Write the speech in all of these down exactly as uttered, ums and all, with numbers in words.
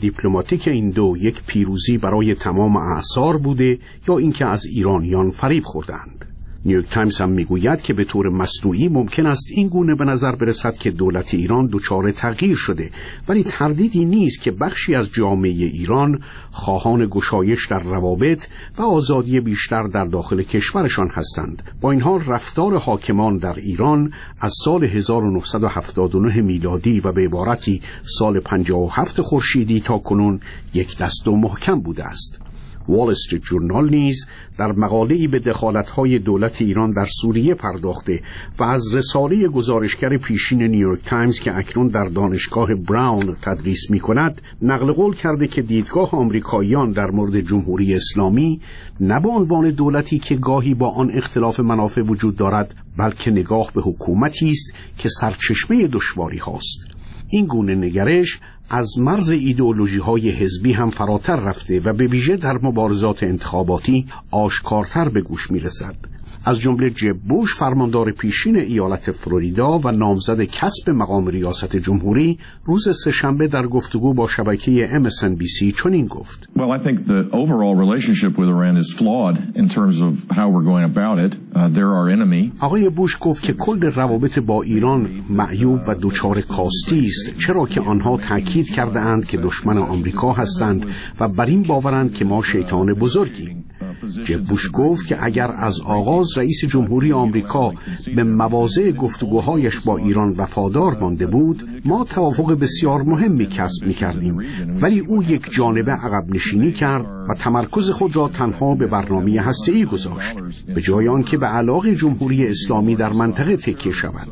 دیپلماتیک این دو یک پیروزی برای تمام اعصار بوده یا اینکه از ایرانیان فریب خوردند. نیویورک تایمز هم میگوید که به طور مصنوعی ممکن است این گونه به نظر برسد که دولت ایران دچار تغییر شده، ولی تردیدی نیست که بخشی از جامعه ایران خواهان گشایش در روابط و آزادی بیشتر در داخل کشورشان هستند. با این حال رفتار حاکمان در ایران از سال هزار و نهصد و هفتاد و نه میلادی و به عبارتی سال پنجاه و هفت خورشیدی تا کنون یک دست و محکم بوده است. وال استریت جورنال نیز در مقاله‌ای به دخالت‌های دولت ایران در سوریه پرداخته و از رساله گزارشگر پیشین نیویورک تایمز که اکنون در دانشگاه براون تدریس می‌کند نقل قول کرده که دیدگاه آمریکاییان در مورد جمهوری اسلامی نه به عنوان دولتی که گاهی با آن اختلاف منافع وجود دارد، بلکه نگاه به حکومتی است که سرچشمه دشواری هاست. این گونه نگرش از مرز ایدئولوژی‌های حزبی هم فراتر رفته و به ویژه در مبارزات انتخاباتی آشکارتر به گوش می‌رسد. از جمله جب بوش فرماندار پیشین ایالت فلوریدا و نامزد کسب مقام ریاست جمهوری روز سه‌شنبه در گفتگو با شبکه ام اس ان بی سی چنین گفت: Well, I think the overall relationship with Iran is flawed in terms of how we're going about it. Uh, they're our enemy. آقای بوش گفت که کل روابط با ایران معیوب و دچار کاستی است، چرا که آنها تاکید کرده اند که دشمن آمریکا هستند و بر این باورند که ما شیطان بزرگیم. جب بوش گفت که اگر از آغاز رئیس جمهوری آمریکا به مواضع گفتگوهایش با ایران وفادار مانده بود، ما توافق بسیار مهمی کسب می‌کردیم، ولی او یک جانبه عقب نشینی کرد و تمرکز خود را تنها به برنامه هسته‌ای گذاشت، به جای آنکه به علاقه جمهوری اسلامی در منطقه تکیه شود.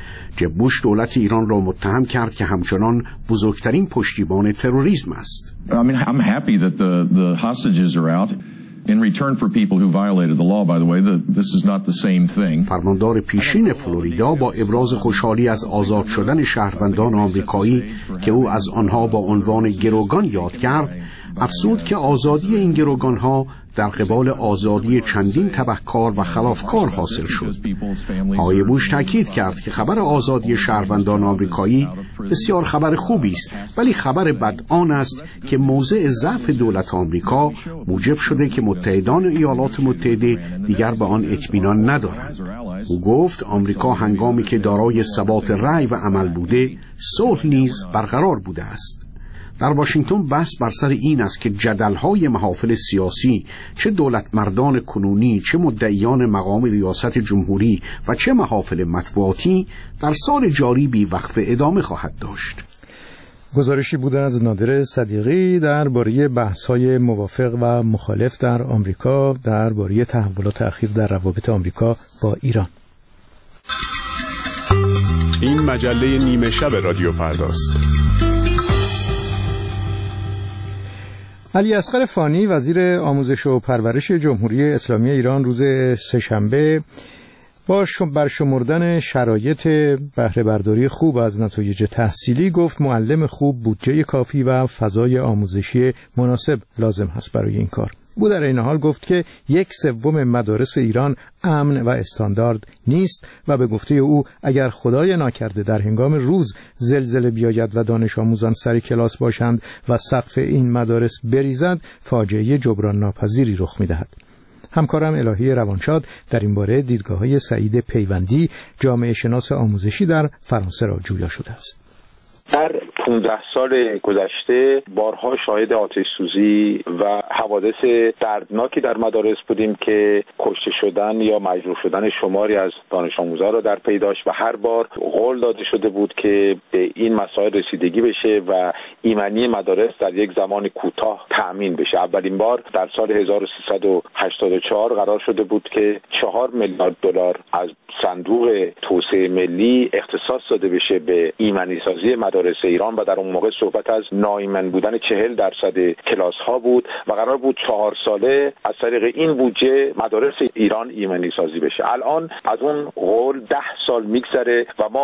جب بوش دولت ایران را متهم کرد که همچنان بزرگترین پشتیبان تروریسم است. I mean, I'm happy that the the hostages are out. In return for people who violated the law, by the way, the, this is not the same thing. فرماندار پیشین فلوریدا با ابراز خوشحالی از آزاد شدن شهروندان آمریکایی که او از آنها با عنوان گروگان یاد کرد، افزود که آزادی این گروگان‌ها در قبال آزادی چندین تبهکار و خلافکار حاصل شد. آقای بوش تاکید کرد که خبر آزادی شهروندان آمریکایی بسیار خبر خوبی است، ولی خبر بد آن است که موضع ضعف دولت آمریکا موجب شده که متحدان ایالات متحده دیگر به آن اطمینان ندارند. او گفت آمریکا هنگامی که دارای ثبات رأی و عمل بوده، صلح نیز برقرار بوده است. در واشنگتن بحث بر سر این است که جدل‌های محافل سیاسی، چه دولت مردان کنونی، چه مدعیان مقام ریاست جمهوری و چه محافل مطبوعاتی در سال جاری بی وقفه ادامه خواهد داشت. گزارشی بوده از نادر صدیقی درباره بحث‌های موافق و مخالف در آمریکا درباره تحولات اخیر در روابط آمریکا با ایران. این مجله نیمه شب رادیو فرداست. علی اصغر فانی وزیر آموزش و پرورش جمهوری اسلامی ایران روز سه‌شنبه با برشمردن شرایط بهره برداری خوب از نتایج تحصیلی گفت معلم خوب، بودجه کافی و فضای آموزشی مناسب لازم هست برای این کار. او در این حال گفت که یک سوم مدارس ایران امن و استاندارد نیست و به گفته او اگر خدای ناکرده در هنگام روز زلزله بیاید و دانش آموزان سر کلاس باشند و سقف این مدارس بریزد، فاجعه جبران ناپذیری رخ می‌دهد. همکارم الهی روانشاد در این باره دیدگاه‌های سعید پیوندی، جامعه شناس آموزشی در فرانسه را جویا شده است. در پانزده سال گذشته بارها شاهد آتش سوزی و حوادث دردناکی در مدارس بودیم که کشته شدن یا مجروح شدن شماری از دانش آموزان را در پی داشت و هر بار قول داده شده بود که به این مسائل رسیدگی بشه و ایمنی مدارس در یک زمان کوتاه تأمین بشه. اولین بار در سال هزار و سیصد و هشتاد و چهار قرار شده بود که چهار میلیارد دلار از صندوق توسعه ملی اختصاص داده بشه به ایمنی سازی مدارس ایران و در اون موقع صحبت از ناایمن بودن چهل درصد کلاس ها بود و قرار بود چهار ساله از طریق این بودجه مدارس ایران ایمنی سازی بشه. الان از اون قول ده سال میگذره و ما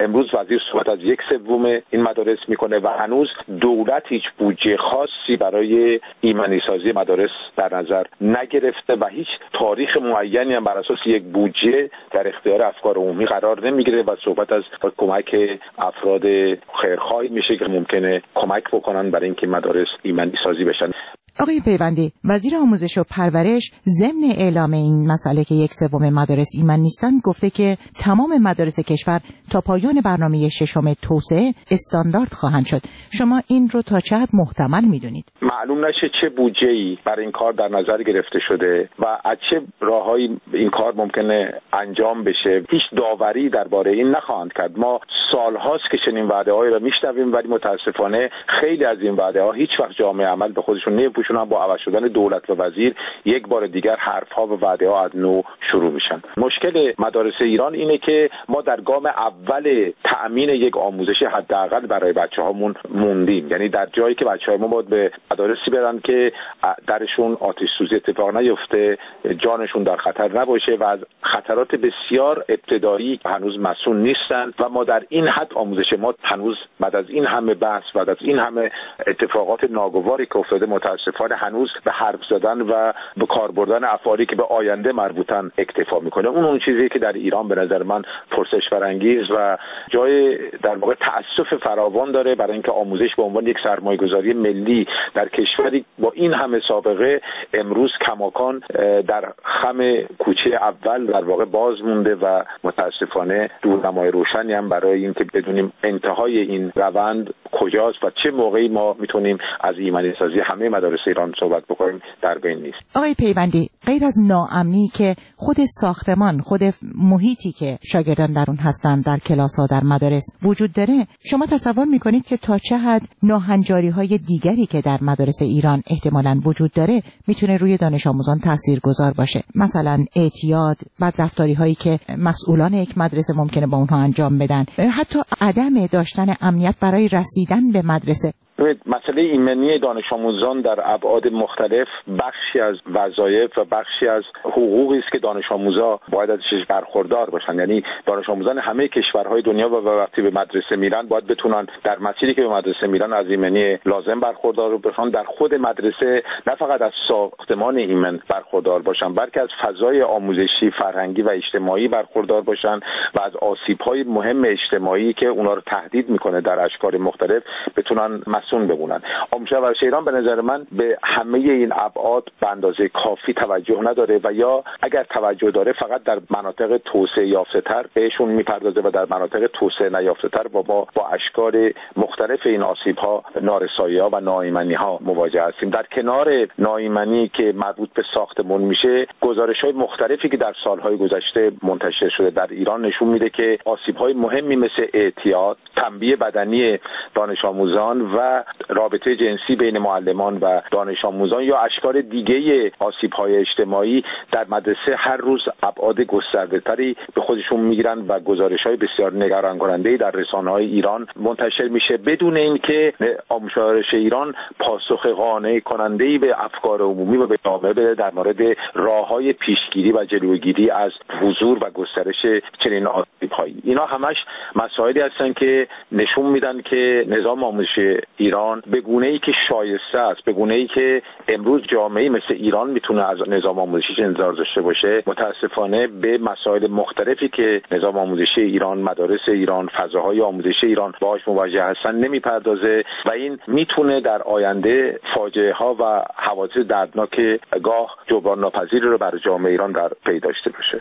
امروز وزیر صحبت از یک سوم این مدارس میکنه و هنوز دولت هیچ بودجه خاصی برای ایمنی سازی مدارس در نظر نگرفته و هیچ تاریخ معینی هم بر اساس یک بودجه در اختیار افکار عمومی قرار نمیگیره و صحبت از کمک افراد خیرخواهی میشه که ممکنه کمک بکنن برای اینکه مدارس ایمنی سازی بشن. آقای پیوندی، وزیر آموزش و پرورش ضمن اعلام این مسئله که یک سوم مدارس ایمن نیستند گفته که تمام مدارس کشور تا پایان برنامه ششم توسعه استاندارد خواهند شد. شما این رو تا چه حد محتمل میدونید؟ معلوم نشه چه بودجه‌ای برای این کار در نظر گرفته شده و از چه راههایی این کار ممکنه انجام بشه. هیچ داوری درباره این نخواهند کرد. ما سالهاست که چنین وعده‌هایی رو میشنویم ولی متاسفانه خیلی از این وعده‌ها هیچ وقت جامعه عمل به خودشون نمی‌پوشونن. با عوض شدن دولت و وزیر یک بار دیگر حرف‌ها و وعده‌ها از نو شروع میشن. مشکل مدارس ایران اینه که ما در گام اول تأمین یک آموزش حداقل برای بچه‌هامون موندیم. یعنی در جایی که بچه‌های ما باید به مدارسی برن که درشون آتش سوزی اتفاق نیفته، جانشون در خطر نباشه و از خطرات بسیار ابتدایی هنوز مسئول نیستن و ما در این حد آموزش ما هنوز بعد از این همه بحث بعد از این همه اتفاقات ناگواری که افتاده متاسفانه هنوز به حرف زدن و به کار بردن افعالی که به آینده مربوطن اکتفا میکنه. اون اون چیزی که در ایران به نظر من پرسش برانگیز و جای در واقع تأسف فراوان داره برای اینکه آموزش به عنوان یک سرمایه‌گذاری ملی در کشوری با این همه سابقه امروز کماکان در خم کوچه اول در واقع باز مونده و متاسفانه دورنمای روشنی هم برای اینکه بدونیم انتهای این روند کجاست و چه موقعی ما میتونیم از ایمنی سازی همه مدارس ایران صحبت بکنیم در بین نیست. آقای پیوندی، غیر از ناامنی که خود ساختمان، خود محیطی که شاگردان در اون هستند در کلاس‌ها در مدارس وجود داره، شما تصور میکنید که تا چه حد ناهنجاری‌های دیگری که در مدارس ایران احتمالاً وجود داره میتونه روی دانش آموزان تاثیرگذار باشه؟ مثلا اعتیاد، بدرفتاری‌هایی که مسئولان یک مدرسه ممکنه با اونها انجام بدن، حتی عدم داشتن امنیت برای رسیدن به مدرسه. مسئله ایمنی دانش آموزان در ابعاد مختلف بخشی از وظایف و بخشی از حقوقی است که دانش آموزا باید ازش برخوردار باشن. یعنی دانش آموزان همه کشورهای دنیا و وقتی به مدرسه میرن باید بتونن در مسیری که به مدرسه میرن از ایمنی لازم برخوردار باشن، در خود مدرسه نه فقط از ساختمان ایمن برخوردار باشن بلکه از فضای آموزشی، فرهنگی و اجتماعی برخوردار باشن و از آسیب‌های مهم اجتماعی که اونا رو تهدید میکنه در اشکال مختلف بتونن مسئول بمونن. آموزش و ایران به نظر من به همه این ابعاد به اندازه کافی توجه نداره و یا اگر توجه داره فقط در مناطق توسعه یافته‌تر بهشون میپردازه و در مناطق توسعه نیافته‌تر با با, با اشکال مختلف این آسیب‌ها، نارسایی‌ها و ناایمنی‌ها مواجه هستیم. در کنار ناایمنی که مربوط به ساختمان میشه، گزارش‌های مختلفی که در سال‌های گذشته منتشر شده در ایران نشون میده که آسیب‌های مهمی مثل اعتیاد، تنبیه بدنی دانش آموزان و رابطه جنسی بین معلمان و دانش آموزان یا اشکال دیگه آسیب‌های اجتماعی در مدرسه هر روز ابعاد گسترده‌تری به خودشون میگیرن و گزارش‌های بسیار نگران کننده در رسانه‌های ایران منتشر میشه بدون اینکه آموزش ایران پاسخ قانع کننده‌ای به افکار عمومی و به جامعه بده در مورد راه‌های پیشگیری و جلوگیری از حضور و گسترش چنین آسیب‌هایی. اینا همش مسائلی هستن که نشون میدن که نظام آموزشی ایران به گونه‌ای که شایسته است، به گونه‌ای که امروز جامعه‌ای مثل ایران میتونه از نظام آموزشی انتظار داشته باشه، متاسفانه به مسائل مختلفی که نظام آموزشی ایران، مدارس ایران، فضاهای آموزشی ایران باهاش مواجه هستن نمیپردازه و این میتونه در آینده فاجعه‌ها و حوادث دردناک گاه جبران ناپذیری رو برای جامعه ایران در پی داشته باشه.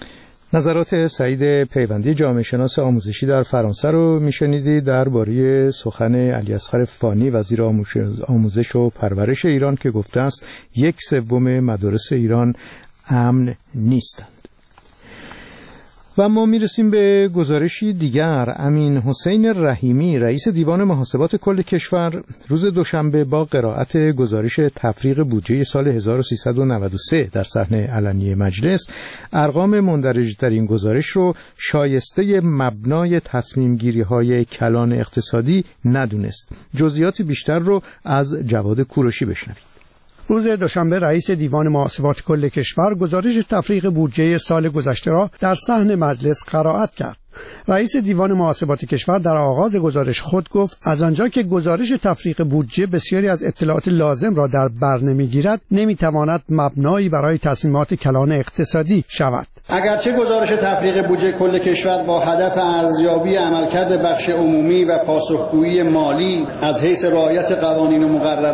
نظرات سعید پیوندی، جامعه شناس آموزشی در فرانسه رو میشنیدید درباره سخن علیاصغر فانی وزیر آموزش و پرورش ایران که گفته است یک سوم مدارس ایران امن نیستند. و ما میرسیم به گزارشی دیگر. امین حسین رحیمی رئیس دیوان محاسبات کل کشور روز دوشنبه با قرائت گزارش تفریغ بودجه سال هزار و سیصد و نود و سه در صحنه علنی مجلس ارقام مندرج در این گزارش رو شایسته مبنای تصمیم گیری های کلان اقتصادی ندونست. جزئیات بیشتر رو از جواد کوروشی بشنوید. روز دوشنبه رئیس دیوان محاسبات کل کشور گزارش تفریق بودجه سال گذشته را در صحن مجلس قرائت کرد. رئیس دیوان محاسبات کشور در آغاز گزارش خود گفت از آنجا که گزارش تفریق بودجه بسیاری از اطلاعات لازم را در بر نمیگیرد، نمیتواند مبنایی برای تصمیمات کلان اقتصادی شود. اگرچه گزارش تفریق بودجه کل کشور با هدف ارزیابی عملکرد بخش عمومی و پاسخگویی مالی از حیث رعایت قوانین و مقررات